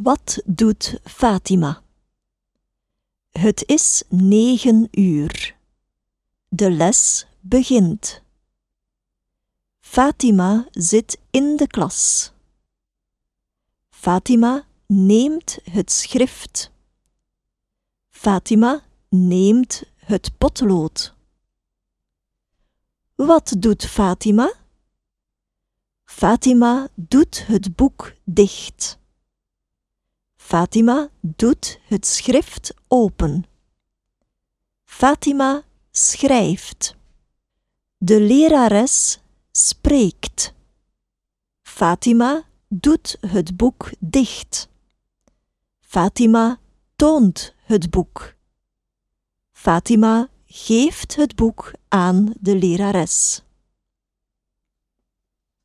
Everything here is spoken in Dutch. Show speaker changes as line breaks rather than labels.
Wat doet Fatima? Het is 9 uur. De les begint. Fatima zit in de klas. Fatima neemt het schrift. Fatima neemt het potlood. Wat doet Fatima? Fatima doet het boek dicht. Fatima doet het schrift open. Fatima schrijft. De lerares spreekt. Fatima doet het boek dicht. Fatima toont het boek. Fatima geeft het boek aan de lerares.